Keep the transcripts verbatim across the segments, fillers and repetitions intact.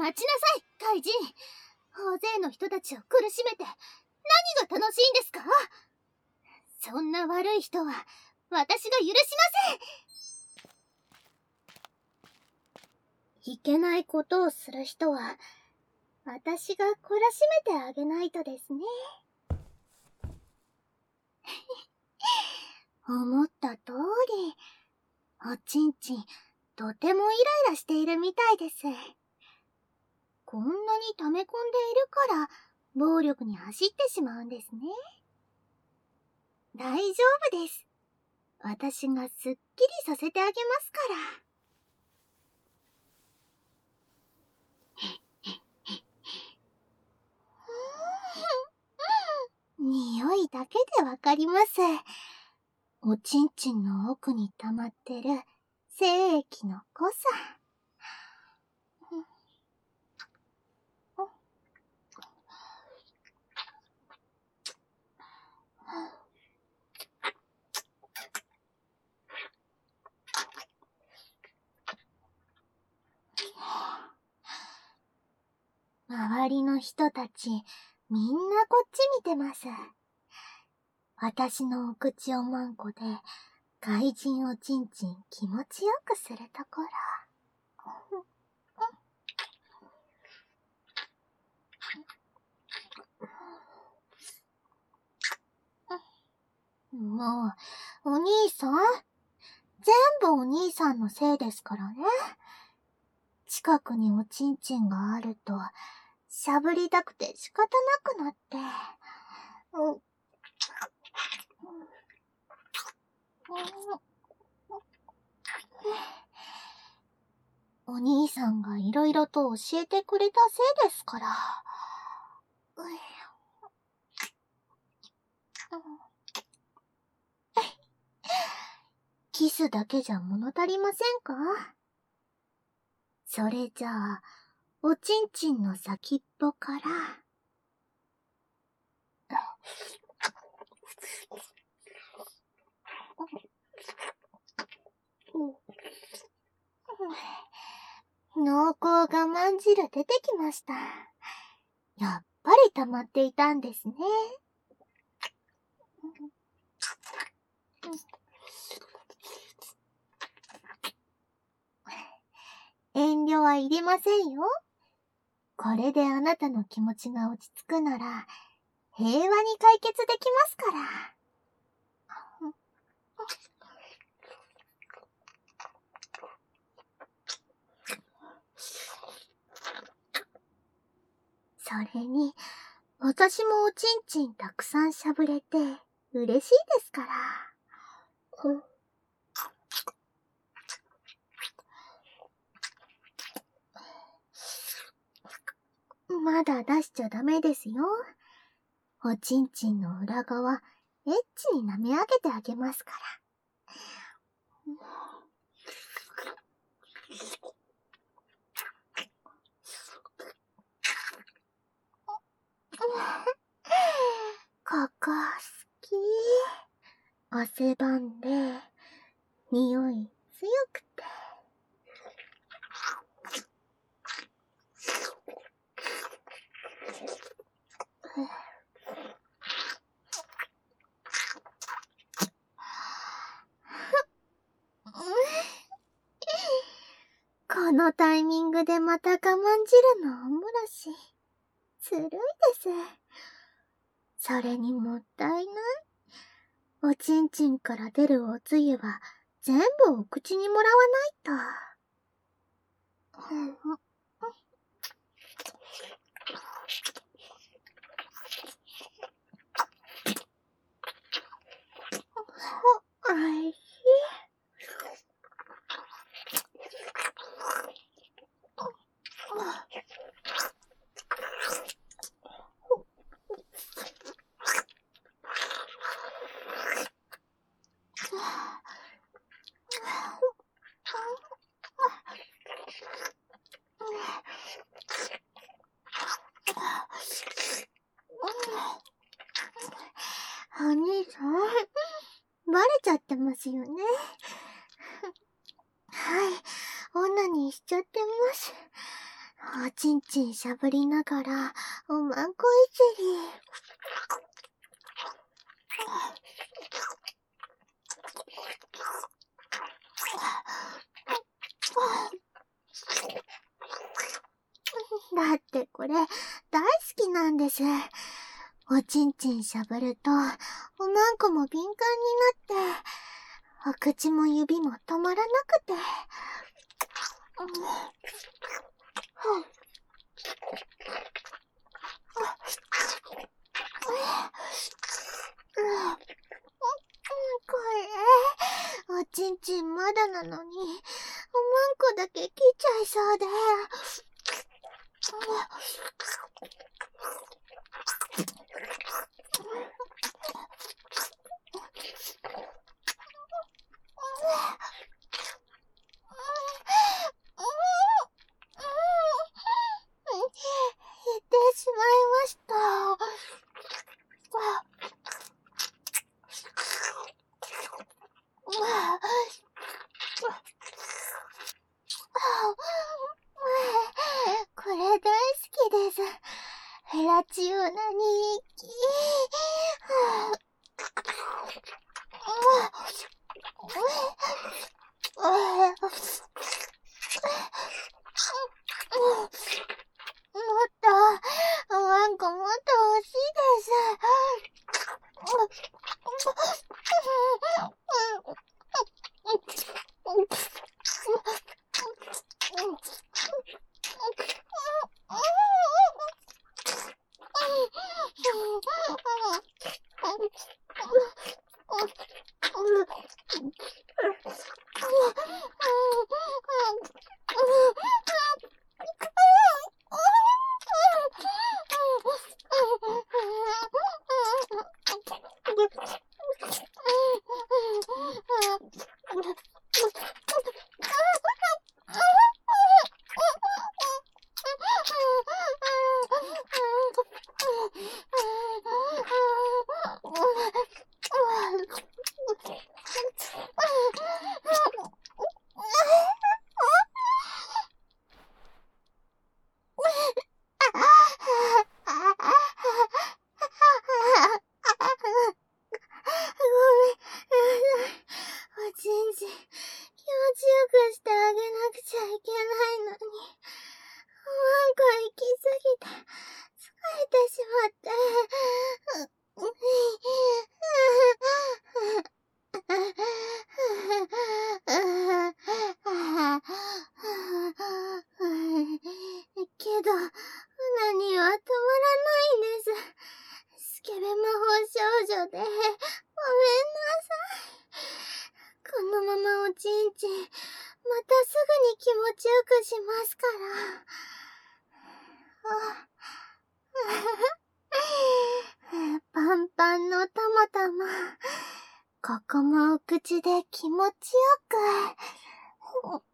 待ちなさい、怪人。大勢の人たちを苦しめて何が楽しいんですか？そんな悪い人は私が許しません。いけないことをする人は私が懲らしめてあげないとですね。思った通り、おちんちんとてもイライラしているみたいです。こんなに溜め込んでいるから暴力に走ってしまうんですね。大丈夫です。私がすっきりさせてあげますから。匂いだけでわかります。おちんちんの奥に溜まってる精液の濃さ。周りの人たち、みんなこっち見てます。私のお口おまんこで、怪人おちんちん気持ちよくするところ。もう、お兄さん？全部お兄さんのせいですからね。近くにおちんちんがあると、しゃぶりたくて仕方なくなって。うんお兄さんがいろいろと教えてくれたせいですから。キスだけじゃ物足りませんか？それじゃあ、おちんちんの先っぽから。濃厚我慢汁出てきました。やっぱり溜まっていたんですね。遠慮はいりませんよ。これであなたの気持ちが落ち着くなら、平和に解決できますから。それに、私もおちんちんたくさんしゃぶれて嬉しいですから。まだ出しちゃダメですよ。おちんちんの裏側、エッチに舐め上げてあげますから。ここ好き。汗ばんで、匂い強くて。このタイミングでまた我慢汁のおもらし。ずるいです。それにもったいない。おちんちんから出るおつゆは全部お口にもらわないと。おいしい。お兄さん、バレちゃってますよね。はい、女にしちゃってます。 おちんちんしゃぶりながら、おまんこいじり。だってこれ、大好きなんです。おちんちんしゃぶると、おまんこも敏感になって、お口も指も止まらなくて。これ、おちんちんまだなのに、おまんこだけ切っちゃいそうで。言ってしまいました。これ大好きです。フェラチオナにき。もっと、おまんこもっと欲しいです。けど、何は止まらないんです。スケベ魔法少女で、ごめんなさい。このままおちんちん、またすぐに気持ちよくしますから。パンパンのたまたま、ここもお口で気持ちよく。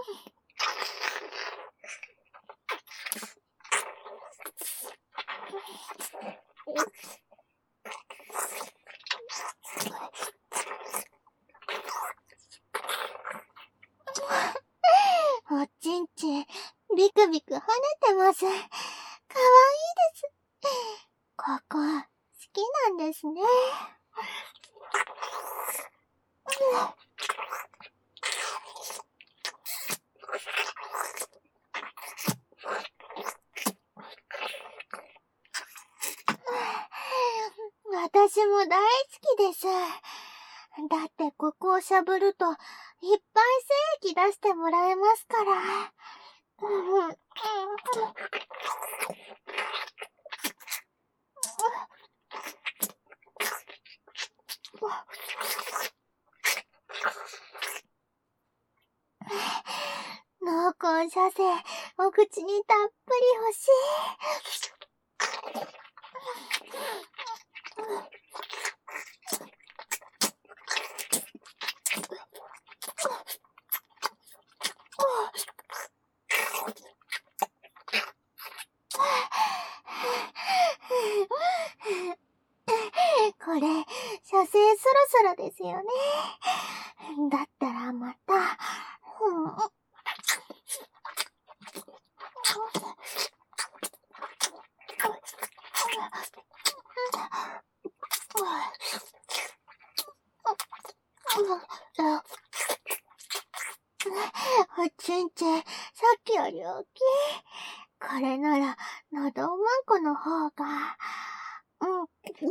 おちんちん、ビクビク跳ねてます。かわいいです。ここ、好きなんですね。私も大好きです。だってここをしゃぶると、いっぱい精液出してもらえますから。濃厚射精、お口にたっぷり欲しい。これ、射精そろそろですよね。だったらまた、うんおちんちん、さっきより大きい。これなら、のどおまんこの方が、うん。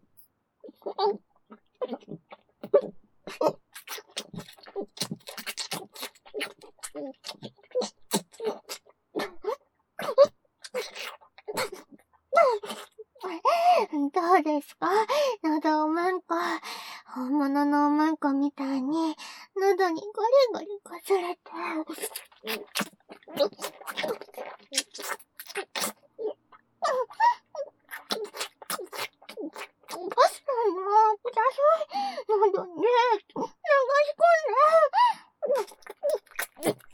どうですか？のどおまんこ。本物のおまんこみたいに、喉にゴリゴリこすれて。もう、ください。喉にね、流し込んで。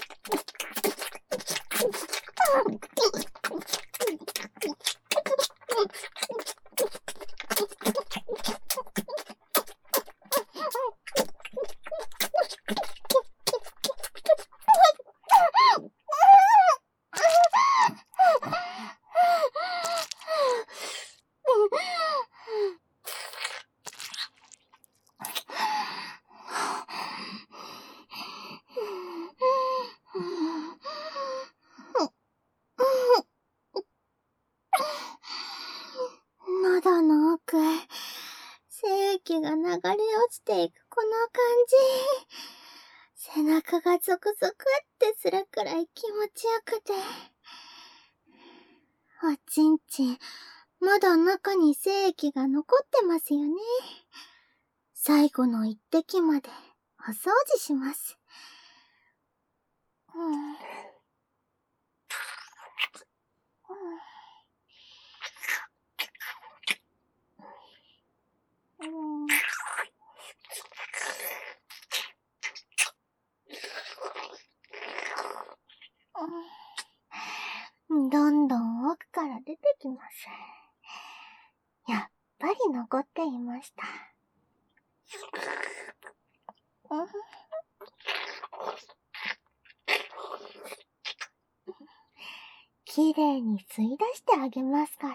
喉の奥、精液が流れ落ちていくこの感じ。背中がゾクゾクってするくらい気持ちよくて。おちんちん、まだ中に精液が残ってますよね。最後の一滴までお掃除します。うん。うん。うん。どんどん奥から出てきます。やっぱり残っていました。うん。きれいに吸い出してあげますから。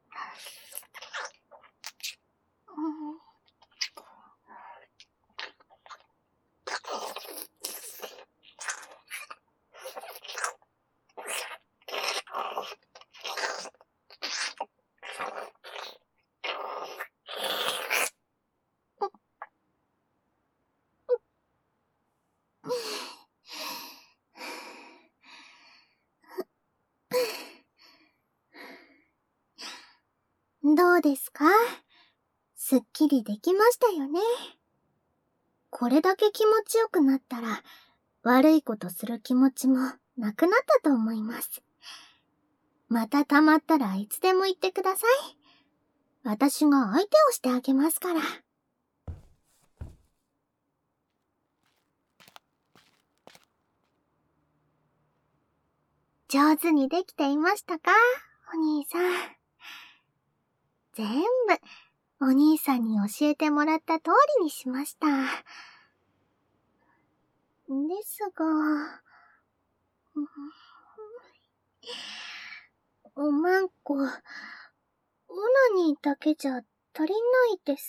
うんどうですか？すっきりできましたよね。これだけ気持ちよくなったら、悪いことする気持ちもなくなったと思います。また溜まったらいつでも言ってください。私が相手をしてあげますから。上手にできていましたか？お兄さん。全部、お兄さんに教えてもらった通りにしました。ですが、おまんこ、オナニーだけじゃ足りないです。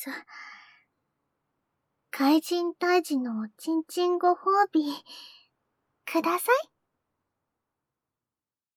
怪人退治のおちんちんご褒美、ください。